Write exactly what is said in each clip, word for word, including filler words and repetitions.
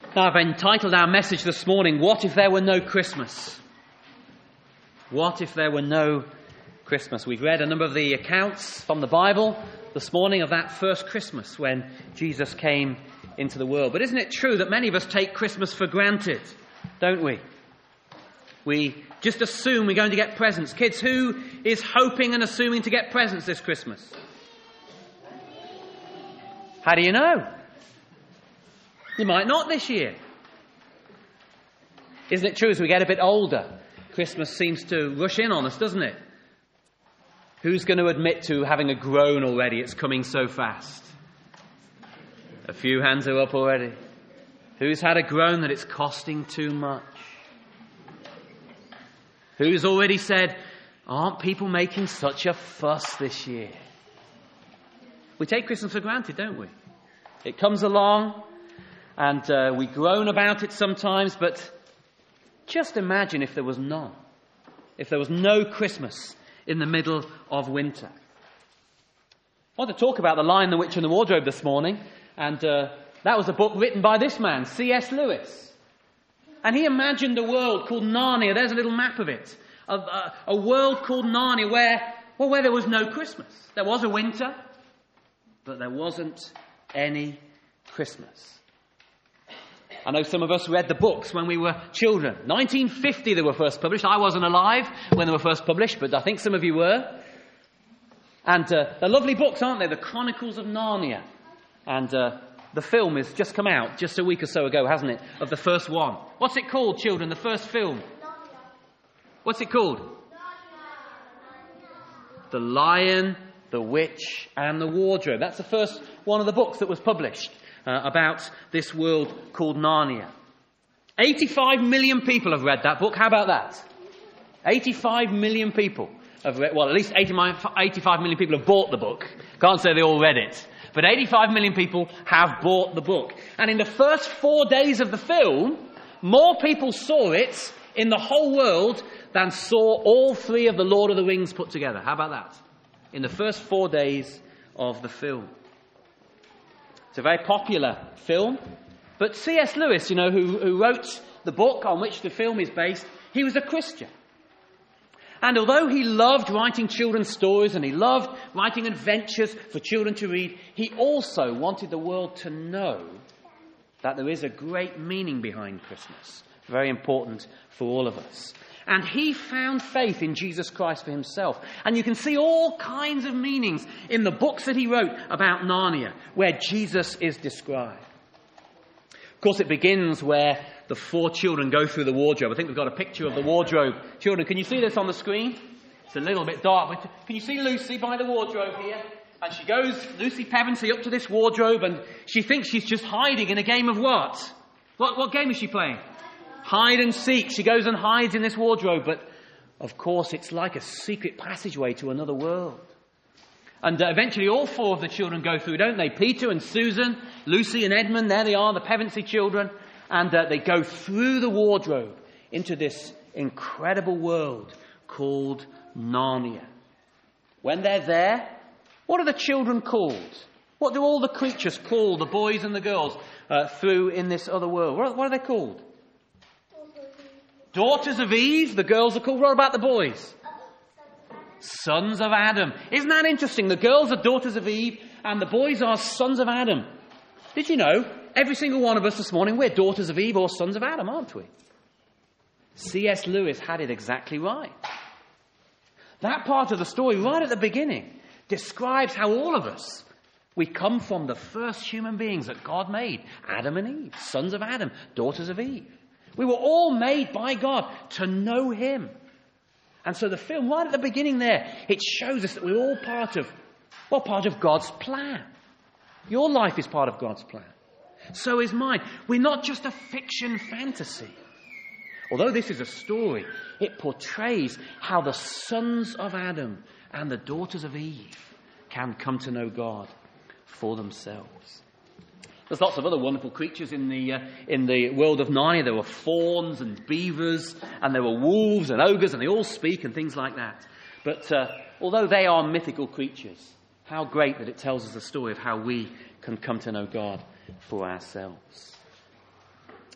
Now, I've entitled our message this morning, What If There Were No Christmas? What if there were no Christmas? We've read a number of the accounts from the Bible this morning of that first Christmas when Jesus came into the world. But isn't it true that many of us take Christmas for granted, don't we? We just assume we're going to get presents. Kids, who is hoping and assuming to get presents this Christmas? How do you know? You might not this year. Isn't it true as we get a bit older, Christmas seems to rush in on us, doesn't it? Who's going to admit to having a groan already? It's coming so fast. A few hands are up already. Who's had a groan that it's costing too much? Who's already said, aren't people making such a fuss this year? We take Christmas for granted, don't we? It comes along and uh, we groan about it sometimes, but just imagine if there was none. If there was no Christmas in the middle of winter. I want to talk about The Lion, the Witch and the Wardrobe this morning. And uh, that was a book written by this man, C S Lewis. And he imagined a world called Narnia. There's a little map of it. A, a, a world called Narnia where, well, where there was no Christmas. There was a winter, but there wasn't any Christmas. I know some of us read the books when we were children. nineteen fifty they were first published. I wasn't alive when they were first published, but I think some of you were. And uh, they're lovely books, aren't they? The Chronicles of Narnia. And uh, the film has just come out, just a week or so ago, hasn't it? Of the first one. What's it called, children, the first film? What's it called? The Lion, the Witch and the Wardrobe. That's the first one of the books that was published. Uh, about this world called Narnia. eighty-five million people have read that book. How about that? eighty-five million people have read, well, at least eighty-five million people have bought the book. Can't say they all read it. But eighty-five million people have bought the book. And in the first four days of the film, more people saw it in the whole world than saw all three of the Lord of the Rings put together. How about that? In the first four days of the film. It's a very popular film. But C S Lewis, you know, who, who wrote the book on which the film is based, he was a Christian. And although he loved writing children's stories and he loved writing adventures for children to read, he also wanted the world to know that there is a great meaning behind Christmas. Very important for all of us. And he found faith in Jesus Christ for himself. And you can see all kinds of meanings in the books that he wrote about Narnia, where Jesus is described. Of course, it begins where the four children go through the wardrobe. I think we've got a picture of the wardrobe. Children, can you see this on the screen? It's a little bit dark, but can you see Lucy by the wardrobe here? And she goes, Lucy Pevensey, up to this wardrobe, and she thinks she's just hiding in a game of what? What, what game is she playing? Hide and seek. She goes and hides in this wardrobe, but of course it's like a secret passageway to another world. And uh, eventually all four of the children go through, don't they? Peter and Susan, Lucy and Edmund, there they are, the Pevensey children. And uh, they go through the wardrobe into this incredible world called Narnia. When they're there, what are the children called? What do all the creatures call the boys and the girls uh, through in this other world? What, what are they called? Daughters of Eve, the girls are called. What about the boys? Sons of Adam. Isn't that interesting? The girls are daughters of Eve and the boys are sons of Adam. Did you know, every single one of us this morning, we're daughters of Eve or sons of Adam, aren't we? C S Lewis had it exactly right. That part of the story, right at the beginning, describes how all of us, we come from the first human beings that God made. Adam and Eve, sons of Adam, daughters of Eve. We were all made by God to know him. And so the film, right at the beginning there, it shows us that we're all part of, well, part of God's plan. Your life is part of God's plan. So is mine. We're not just a fiction fantasy. Although this is a story, it portrays how the sons of Adam and the daughters of Eve can come to know God for themselves. There's lots of other wonderful creatures in the uh, in the world of Narnia. There were fawns and beavers, and there were wolves and ogres, and they all speak and things like that. But uh, although they are mythical creatures, how great that it tells us the story of how we can come to know God for ourselves.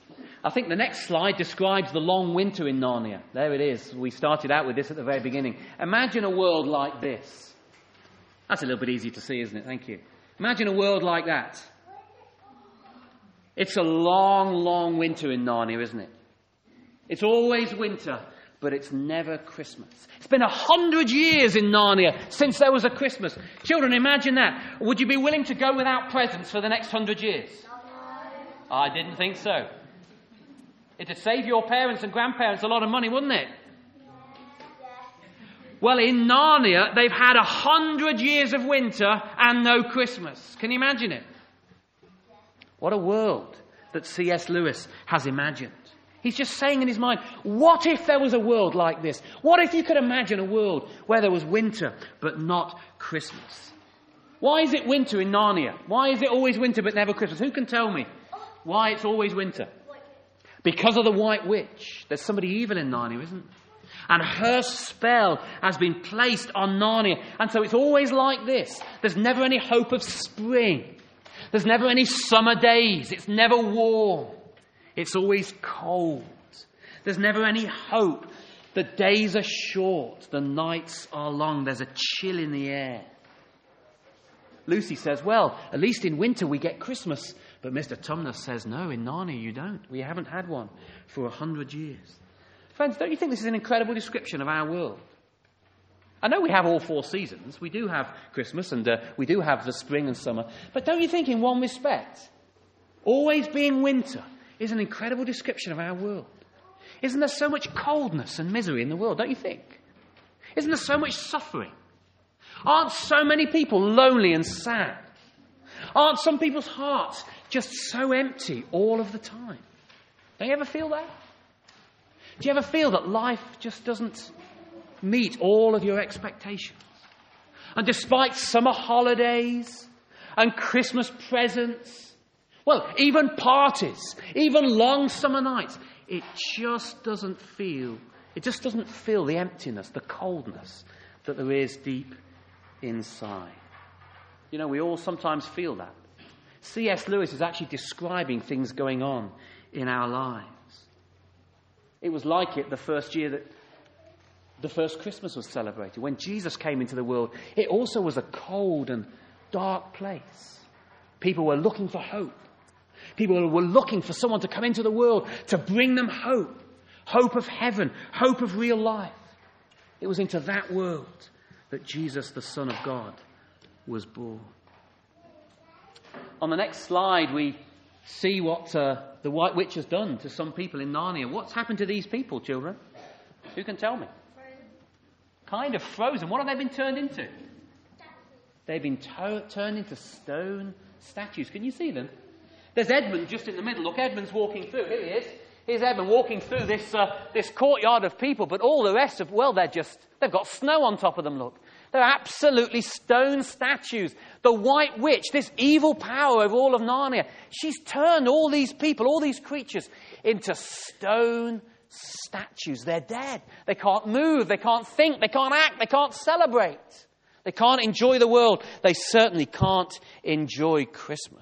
I think the next slide describes the long winter in Narnia. There it is. We started out with this at the very beginning. Imagine a world like this. That's a little bit easy to see, isn't it? Thank you. Imagine a world like that. It's a long, long winter in Narnia, isn't it? It's always winter, but it's never Christmas. It's been a hundred years in Narnia since there was a Christmas. Children, imagine that. Would you be willing to go without presents for the next hundred years? No. I didn't think so. It'd save your parents and grandparents a lot of money, wouldn't it? Well, in Narnia, they've had a hundred years of winter and no Christmas. Can you imagine it? What a world that C S Lewis has imagined. He's just saying in his mind, what if there was a world like this? What if you could imagine a world where there was winter but not Christmas? Why is it winter in Narnia? Why is it always winter but never Christmas? Who can tell me why it's always winter? Because of the White Witch. There's somebody evil in Narnia, isn't there? And her spell has been placed on Narnia. And so it's always like this. There's never any hope of spring. There's never any summer days. It's never warm. It's always cold. There's never any hope. The days are short. The nights are long. There's a chill in the air. Lucy says, well, at least in winter we get Christmas. But Mister Tumnus says, no, in Narnia you don't. We haven't had one for a hundred years. Friends, don't you think this is an incredible description of our world? I know we have all four seasons. We do have Christmas and uh, we do have the spring and summer. But don't you think in one respect, always being winter is an incredible description of our world? Isn't there so much coldness and misery in the world, don't you think? Isn't there so much suffering? Aren't so many people lonely and sad? Aren't some people's hearts just so empty all of the time? Don't you ever feel that? Do you ever feel that life just doesn't meet all of your expectations? And despite summer holidays and Christmas presents, well, even parties, even long summer nights, it just doesn't feel, it just doesn't feel the emptiness, the coldness that there is deep inside. You know, we all sometimes feel that. C S Lewis is actually describing things going on in our lives. It was like it the first year that the first Christmas was celebrated. When Jesus came into the world, it also was a cold and dark place. People were looking for hope. People were looking for someone to come into the world to bring them hope. Hope of heaven, hope of real life. It was into that world that Jesus, the Son of God, was born. On the next slide, we see what uh, the White Witch has done to some people in Narnia. What's happened to these people, children? Who can tell me? Frozen. Kind of frozen. What have they been turned into? They've been to- turned into stone statues. Can you see them? There's Edmund just in the middle. Look, Edmund's walking through. Here he is. Here's Edmund walking through this uh, this courtyard of people, but all the rest of, well, they're just, they've got snow on top of them, look. They're absolutely stone statues. The White Witch, this evil power of all of Narnia, she's turned all these people, all these creatures, into stone statues. They're dead. They can't move. They can't think. They can't act. They can't celebrate. They can't enjoy the world. They certainly can't enjoy Christmas.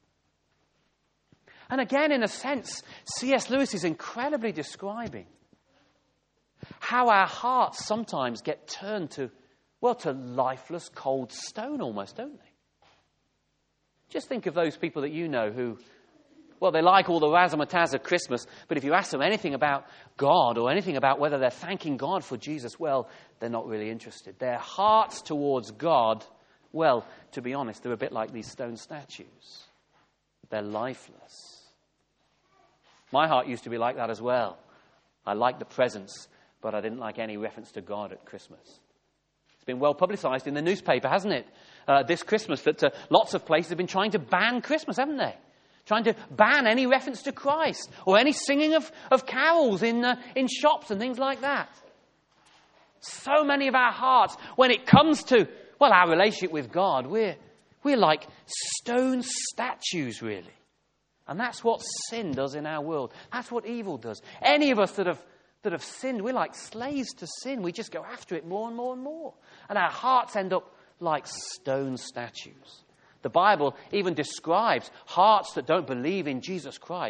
And again, in a sense, C S Lewis is incredibly describing how our hearts sometimes get turned to, well, to lifeless, cold stone almost, don't they? Just think of those people that you know who, well, they like all the razzmatazz of Christmas, but if you ask them anything about God or anything about whether they're thanking God for Jesus, well, they're not really interested. Their hearts towards God, well, to be honest, they're a bit like these stone statues. They're lifeless. My heart used to be like that as well. I liked the presents, but I didn't like any reference to God at Christmas. It's been well publicised in the newspaper, hasn't it? Uh, this Christmas, that uh, lots of places have been trying to ban Christmas, haven't they? Trying to ban any reference to Christ or any singing of, of carols in, uh, in shops and things like that. So many of our hearts, when it comes to, well, our relationship with God, we're, we're like stone statues, really. And that's what sin does in our world. That's what evil does. Any of us that have that have sinned, we're like slaves to sin. We just go after it more and more and more. And our hearts end up like stone statues. The Bible even describes hearts that don't believe in Jesus Christ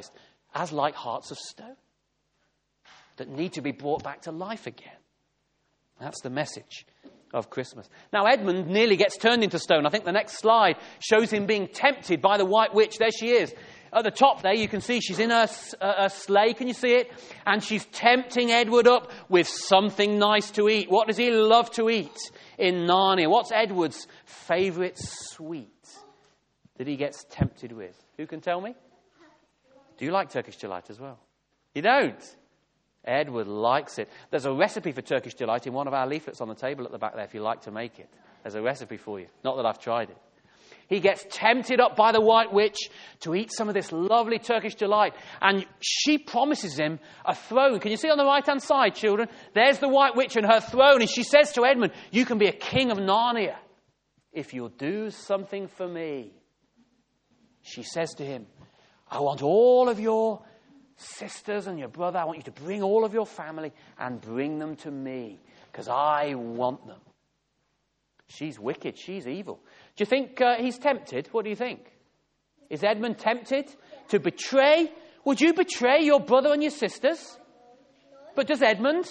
as like hearts of stone that need to be brought back to life again. That's the message of Christmas. Now, Edmund nearly gets turned into stone. I think the next slide shows him being tempted by the White Witch. There she is. At the top there, you can see she's in her, uh, her sleigh. Can you see it? And she's tempting Edward up with something nice to eat. What does he love to eat in Narnia? What's Edward's favourite sweet that he gets tempted with? Who can tell me? Do you like Turkish Delight as well? You don't? Edward likes it. There's a recipe for Turkish Delight in one of our leaflets on the table at the back there if you like to make it. There's a recipe for you. Not that I've tried it. He gets tempted up by the White Witch to eat some of this lovely Turkish Delight. And she promises him a throne. Can you see on the right-hand side, children? There's the White Witch and her throne. And she says to Edmund, you can be a king of Narnia if you'll do something for me. She says to him, I want all of your sisters and your brother. I want you to bring all of your family and bring them to me because I want them. She's wicked. She's evil. Do you think uh, he's tempted? What do you think? Is Edmund tempted to betray? Would you betray your brother and your sisters? But does Edmund?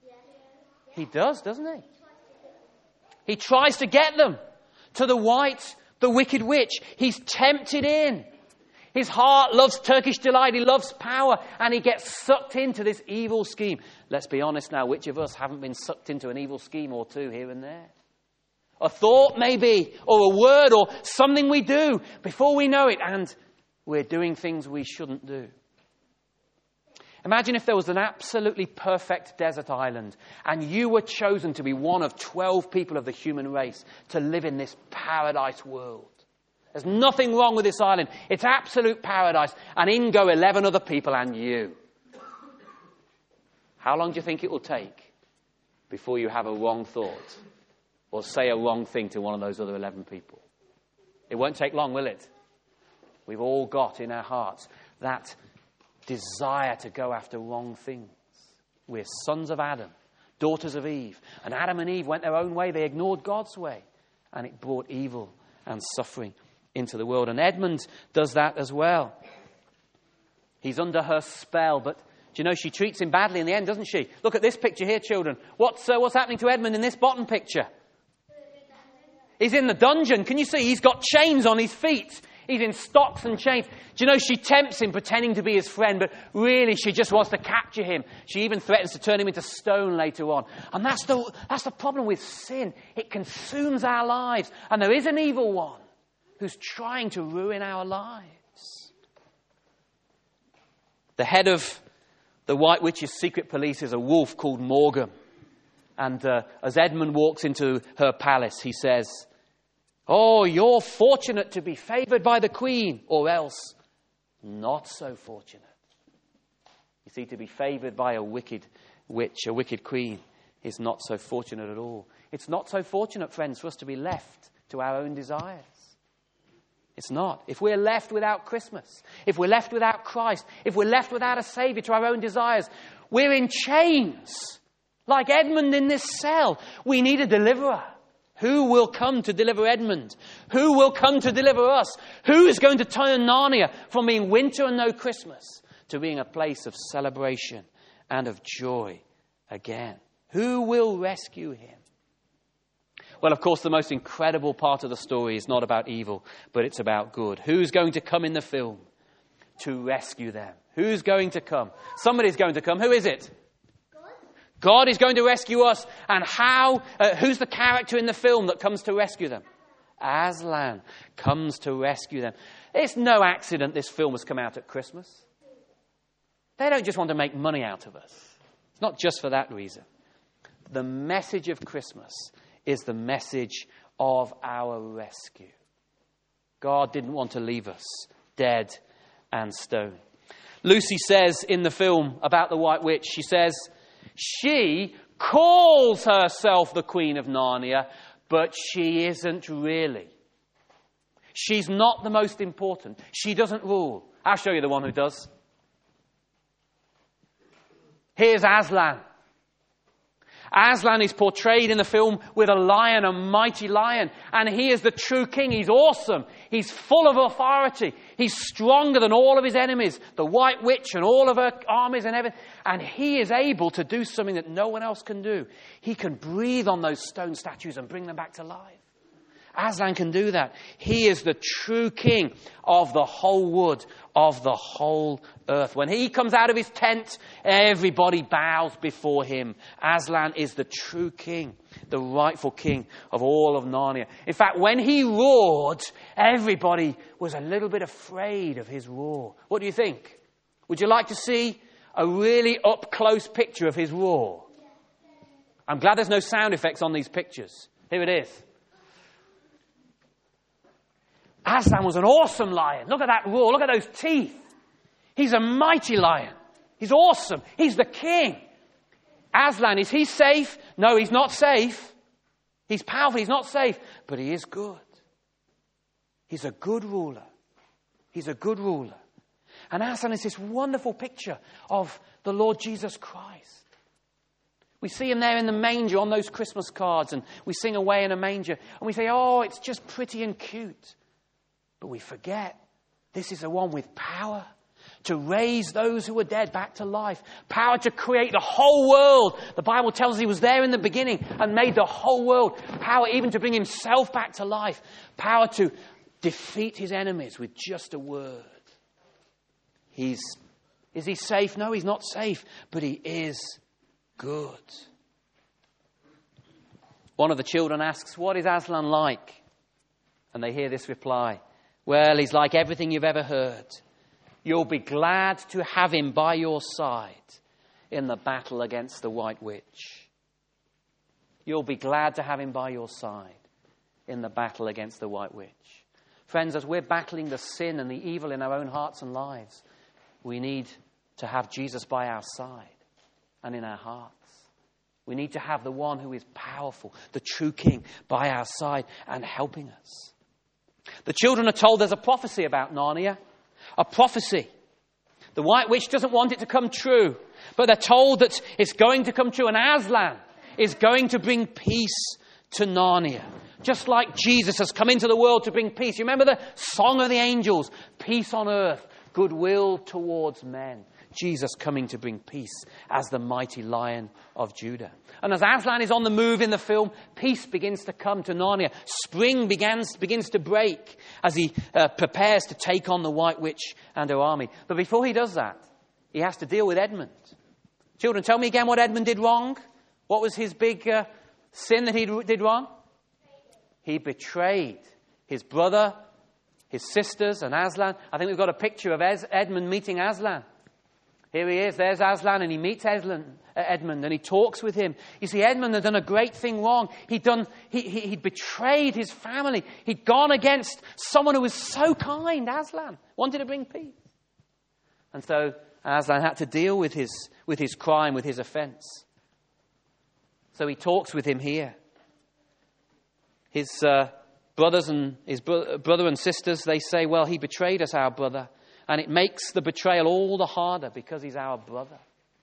He does, doesn't he? He tries to get them to the white, the wicked witch. He's tempted in. His heart loves Turkish Delight. He loves power. And he gets sucked into this evil scheme. Let's be honest now. Which of us haven't been sucked into an evil scheme or two here and there? A thought maybe, or a word, or something we do before we know it, and we're doing things we shouldn't do. Imagine if there was an absolutely perfect desert island, and you were chosen to be one of twelve people of the human race to live in this paradise world. There's nothing wrong with this island. It's absolute paradise, and in go eleven other people and you. How long do you think it will take before you have a wrong thought? Or say a wrong thing to one of those other eleven people? It won't take long, will it? We've all got in our hearts that desire to go after wrong things. We're sons of Adam, daughters of Eve. And Adam and Eve went their own way. They ignored God's way. And it brought evil and suffering into the world. And Edmund does that as well. He's under her spell, but do you know she treats him badly in the end, doesn't she? Look at this picture here, children. What's, uh, what's happening to Edmund in this bottom picture? He's in the dungeon. Can you see? He's got chains on his feet. He's in stocks and chains. Do you know, she tempts him pretending to be his friend, but really she just wants to capture him. She even threatens to turn him into stone later on. And that's the, that's the problem with sin. It consumes our lives. And there is an evil one who's trying to ruin our lives. The head of the White Witch's secret police is a wolf called Morgan. And uh, as Edmund walks into her palace, he says, oh, you're fortunate to be favoured by the Queen, or else not so fortunate. You see, to be favoured by a wicked witch, a wicked queen, is not so fortunate at all. It's not so fortunate, friends, for us to be left to our own desires. It's not. If we're left without Christmas, if we're left without Christ, if we're left without a Saviour to our own desires, we're in chains. Like Edmund in this cell. We need a deliverer. Who will come to deliver Edmund? Who will come to deliver us? Who is going to turn Narnia from being winter and no Christmas to being a place of celebration and of joy again? Who will rescue him? Well, of course, the most incredible part of the story is not about evil, but it's about good. Who's going to come in the film to rescue them? Who's going to come? Somebody's going to come. Who is it? God is going to rescue us. And how? Uh, who's the character in the film that comes to rescue them? Aslan comes to rescue them. It's no accident this film has come out at Christmas. They don't just want to make money out of us. It's not just for that reason. The message of Christmas is the message of our rescue. God didn't want to leave us dead and stone. Lucy says in the film about the White Witch, she says, she calls herself the Queen of Narnia, but she isn't really. She's not the most important. She doesn't rule. I'll show you the one who does. Here's Aslan. Aslan is portrayed in the film with a lion, a mighty lion. And he is the true king. He's awesome. He's full of authority. He's stronger than all of his enemies. The White Witch and all of her armies and everything. And he is able to do something that no one else can do. He can breathe on those stone statues and bring them back to life. Aslan can do that. He is the true king of the whole wood, of the whole earth. When he comes out of his tent, everybody bows before him. Aslan is the true king, the rightful king of all of Narnia. In fact, when he roared, everybody was a little bit afraid of his roar. What do you think? Would you like to see a really up-close picture of his roar? I'm glad there's no sound effects on these pictures. Here it is. Aslan was an awesome lion. Look at that roar. Look at those teeth. He's a mighty lion. He's awesome. He's the king. Aslan, is he safe? No, he's not safe. He's powerful. He's not safe. But he is good. He's a good ruler. He's a good ruler. And Aslan is this wonderful picture of the Lord Jesus Christ. We see him there in the manger on those Christmas cards, and we sing Away in a Manger. And we say, oh, it's just pretty and cute. But we forget, this is the one with power to raise those who were dead back to life. Power to create the whole world. The Bible tells us he was there in the beginning and made the whole world. Power even to bring himself back to life. Power to defeat his enemies with just a word. He's, is he safe? No, he's not safe. But he is good. One of the children asks, what is Aslan like? And they hear this reply. Well, he's like everything you've ever heard. You'll be glad to have him by your side in the battle against the White Witch. You'll be glad to have him by your side in the battle against the White Witch. Friends, as we're battling the sin and the evil in our own hearts and lives, we need to have Jesus by our side and in our hearts. We need to have the one who is powerful, the true king, by our side and helping us. The children are told there's a prophecy about Narnia. A prophecy. The White Witch doesn't want it to come true. But they're told that it's going to come true. And Aslan is going to bring peace to Narnia. Just like Jesus has come into the world to bring peace. You remember the song of the angels? Peace on earth, goodwill towards men. Jesus coming to bring peace as the mighty Lion of Judah. And as Aslan is on the move in the film, peace begins to come to Narnia. Spring begins, begins to break as he uh, prepares to take on the White Witch and her army. But before he does that, he has to deal with Edmund. Children, tell me again what Edmund did wrong. What was his big uh, sin that he did wrong? He betrayed his brother, his sisters, and Aslan. I think we've got a picture of Ez- Edmund meeting Aslan. Here he is, there's Aslan, and he meets Edmund, uh, Edmund, and he talks with him. You see, Edmund had done a great thing wrong. He'd, done, he, he, he'd betrayed his family. He'd gone against someone who was so kind, Aslan, wanted to bring peace. And so Aslan had to deal with his, with his crime, with his offence. So he talks with him here. His uh, brothers and his bro- brother and sisters, they say, well, he betrayed us, our brother. And it makes the betrayal all the harder because he's our brother.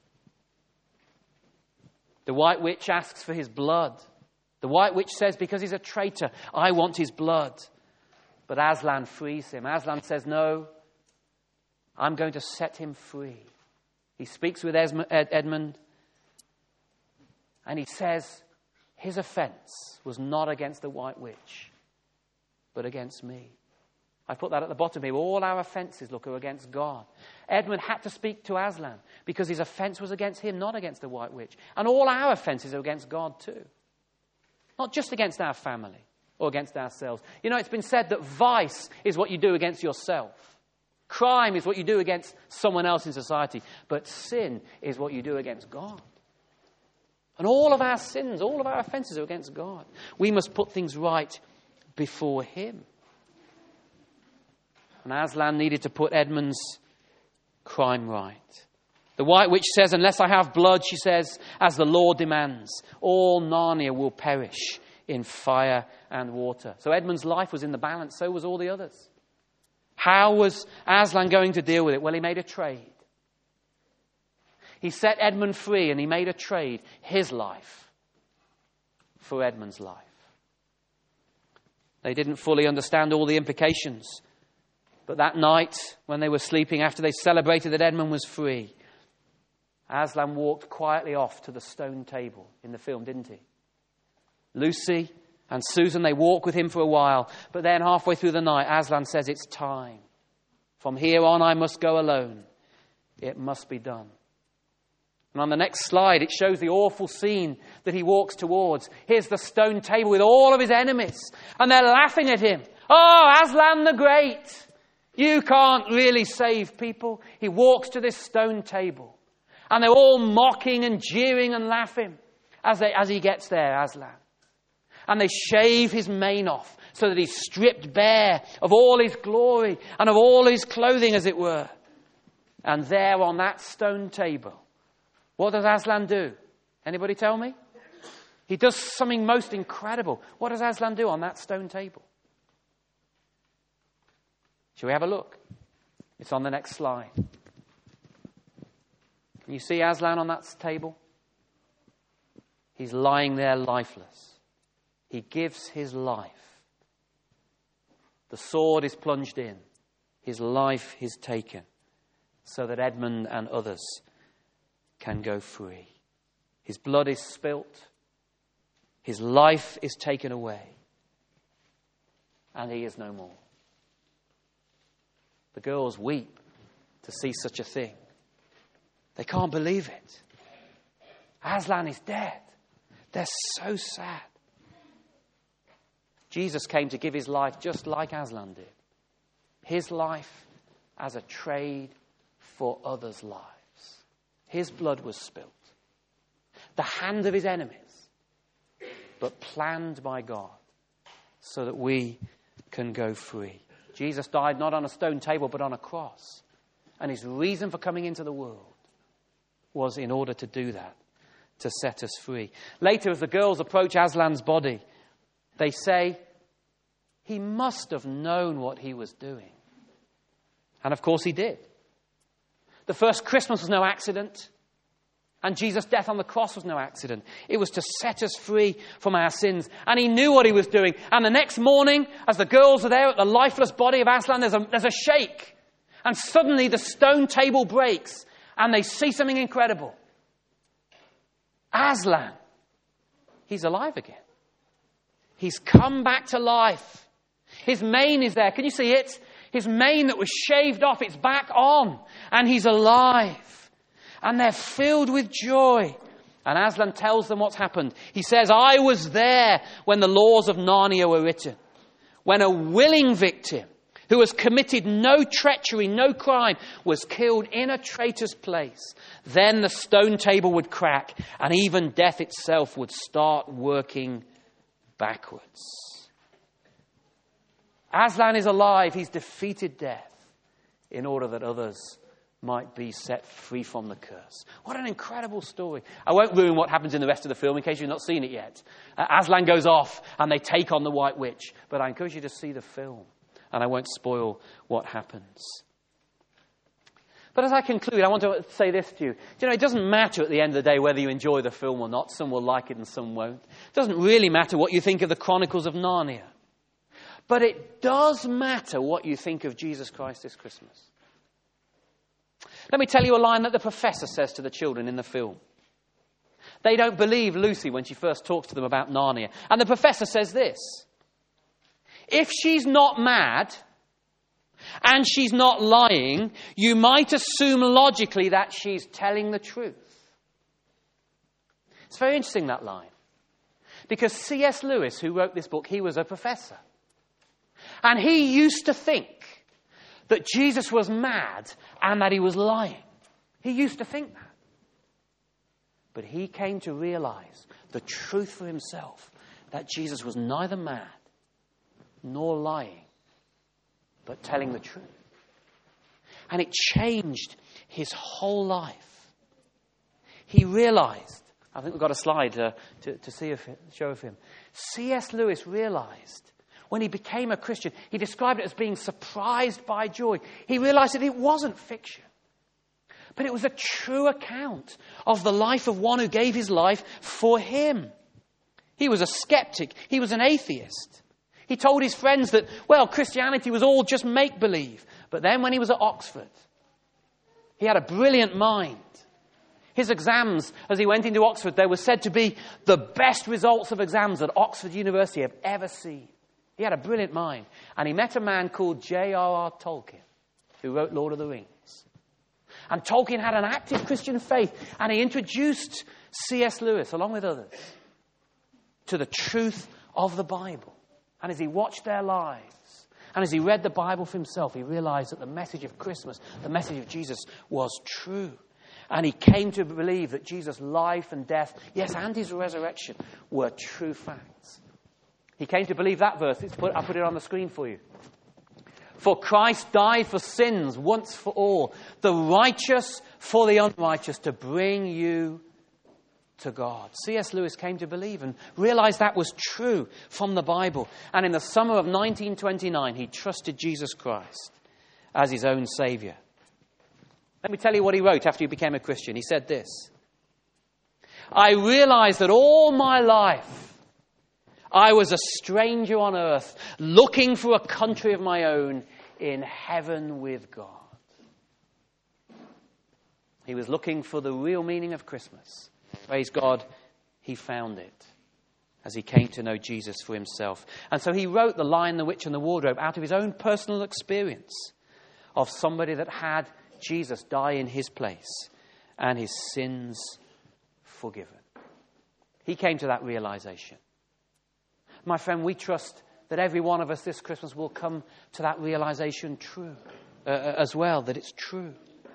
The White Witch asks for his blood. The White Witch says, because he's a traitor, I want his blood. But Aslan frees him. Aslan says, no, I'm going to set him free. He speaks with Edmund. And he says, his offence was not against the White Witch, but against me. I put that at the bottom here. All our offences, look, are against God. Edmund had to speak to Aslan because his offence was against him, not against the White Witch. And all our offences are against God too. Not just against our family or against ourselves. You know, it's been said that vice is what you do against yourself. Crime is what you do against someone else in society. But sin is what you do against God. And all of our sins, all of our offences are against God. We must put things right before him. And Aslan needed to put Edmund's crime right. The White Witch says, unless I have blood, she says, as the law demands, all Narnia will perish in fire and water. So Edmund's life was in the balance, so was all the others. How was Aslan going to deal with it? Well, he made a trade. He set Edmund free and he made a trade, his life for Edmund's life. They didn't fully understand all the implications. But that night, when they were sleeping, after they celebrated that Edmund was free, Aslan walked quietly off to the stone table in the film, didn't he? Lucy and Susan, they walk with him for a while. But then halfway through the night, Aslan says, it's time. From here on, I must go alone. It must be done. And on the next slide, it shows the awful scene that he walks towards. Here's the stone table with all of his enemies. And they're laughing at him. Oh, Aslan the Great, you can't really save people. He walks to this stone table. And they're all mocking and jeering and laughing as, they, as he gets there, Aslan. And they shave his mane off so that he's stripped bare of all his glory and of all his clothing, as it were. And there on that stone table, what does Aslan do? Anybody tell me? He does something most incredible. What does Aslan do on that stone table? Shall we have a look? It's on the next slide. Can you see Aslan on that table? He's lying there lifeless. He gives his life. The sword is plunged in. His life is taken so that Edmund and others can go free. His blood is spilt. His life is taken away. And he is no more. The girls weep to see such a thing. They can't believe it. Aslan is dead. They're so sad. Jesus came to give his life just like Aslan did. His life as a trade for others' lives. His blood was spilt. The hand of his enemies, but planned by God so that we can go free. Jesus died not on a stone table, but on a cross. And his reason for coming into the world was in order to do that, to set us free. Later, as the girls approach Aslan's body, they say, he must have known what he was doing. And of course he did. The first Christmas was no accident. And Jesus' death on the cross was no accident. It was to set us free from our sins. And he knew what he was doing. And the next morning, as the girls are there at the lifeless body of Aslan, there's a, there's a shake. And suddenly the stone table breaks. And they see something incredible. Aslan, he's alive again. He's come back to life. His mane is there. Can you see it? His mane that was shaved off, it's back on. And he's alive. And they're filled with joy. And Aslan tells them what's happened. He says, I was there when the laws of Narnia were written. When a willing victim who has committed no treachery, no crime, was killed in a traitor's place. Then the stone table would crack and even death itself would start working backwards. Aslan is alive. He's defeated death in order that others might be set free from the curse. What an incredible story. I won't ruin what happens in the rest of the film in case you've not seen it yet. Uh, Aslan goes off and they take on the White Witch. But I encourage you to see the film. And I won't spoil what happens. But as I conclude, I want to say this to you. Do you know, it doesn't matter at the end of the day whether you enjoy the film or not. Some will like it and some won't. It doesn't really matter what you think of the Chronicles of Narnia. But it does matter what you think of Jesus Christ this Christmas. Let me tell you a line that the professor says to the children in the film. They don't believe Lucy when she first talks to them about Narnia. And the professor says this. If she's not mad and she's not lying, you might assume logically that she's telling the truth. It's very interesting, that line. Because C S Lewis, who wrote this book, he was a professor. And he used to think that Jesus was mad and that he was lying. He used to think that. But he came to realize the truth for himself, that Jesus was neither mad nor lying, but telling the truth. And it changed his whole life. He realized, I think we've got a slide uh, to, to see if it, show of him. C S Lewis realized when he became a Christian, he described it as being surprised by joy. He realized that it wasn't fiction, but it was a true account of the life of one who gave his life for him. He was a skeptic. He was an atheist. He told his friends that, well, Christianity was all just make-believe. But then when he was at Oxford, he had a brilliant mind. His exams, as he went into Oxford, they were said to be the best results of exams that Oxford University have ever seen. He had a brilliant mind. And he met a man called J R R Tolkien, who wrote Lord of the Rings. And Tolkien had an active Christian faith, and he introduced C S Lewis, along with others, to the truth of the Bible. And as he watched their lives, and as he read the Bible for himself, he realized that the message of Christmas, the message of Jesus, was true. And he came to believe that Jesus' life and death, yes, and his resurrection, were true facts. He came to believe that verse. It's put, I'll put it on the screen for you. For Christ died for sins once for all, the righteous for the unrighteous, to bring you to God. C S Lewis came to believe and realized that was true from the Bible. And in the summer of nineteen twenty-nine, he trusted Jesus Christ as his own Savior. Let me tell you what he wrote after he became a Christian. He said this: I realized that all my life I was a stranger on earth, looking for a country of my own in heaven with God. He was looking for the real meaning of Christmas. Praise God, he found it as he came to know Jesus for himself. And so he wrote The Lion, the Witch and the Wardrobe out of his own personal experience of somebody that had Jesus die in his place and his sins forgiven. He came to that realization. My friend, we trust that every one of us this Christmas will come to that realization true, uh, as well, that it's true.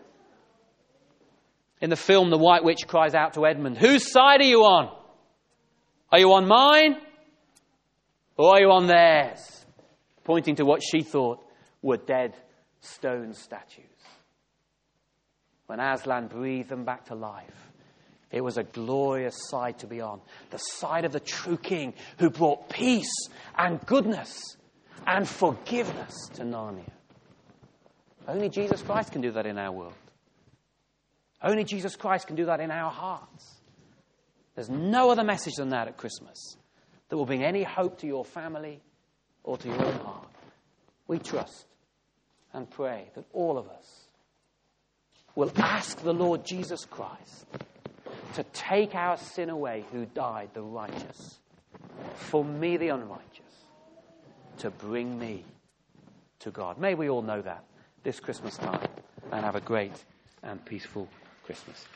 In the film, the White Witch cries out to Edmund, whose side are you on? Are you on mine? Or are you on theirs? Pointing to what she thought were dead stone statues. When Aslan breathed them back to life, it was a glorious side to be on. The side of the true king who brought peace and goodness and forgiveness to Narnia. Only Jesus Christ can do that in our world. Only Jesus Christ can do that in our hearts. There's no other message than that at Christmas that will bring any hope to your family or to your own heart. We trust and pray that all of us will ask the Lord Jesus Christ to take our sin away, who died, the righteous, for me, the unrighteous, to bring me to God. May we all know that this Christmas time and have a great and peaceful Christmas.